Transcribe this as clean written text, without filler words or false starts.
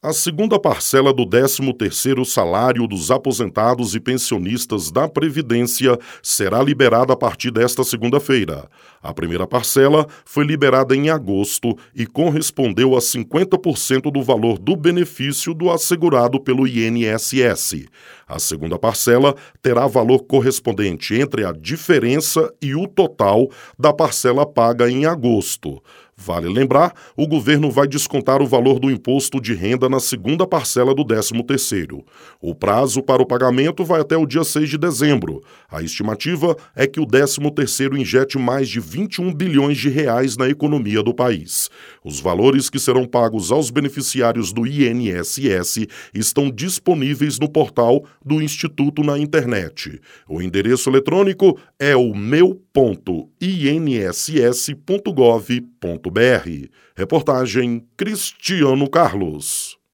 A segunda parcela do 13º salário dos aposentados e pensionistas da Previdência será liberada a partir desta segunda-feira. A primeira parcela foi liberada em agosto e correspondeu a 50% do valor do benefício do assegurado pelo INSS. A segunda parcela terá valor correspondente entre a diferença e o total da parcela paga em agosto. Vale lembrar, o governo vai descontar o valor do imposto de renda na segunda parcela do 13º. O prazo para o pagamento vai até o dia 6 de dezembro. A estimativa é que o 13º injete mais de 21 bilhões de reais na economia do país. Os valores que serão pagos aos beneficiários do INSS estão disponíveis no portal do Instituto na internet. O endereço eletrônico é o meu.inss.gov.br. Reportagem Cristiano Carlos.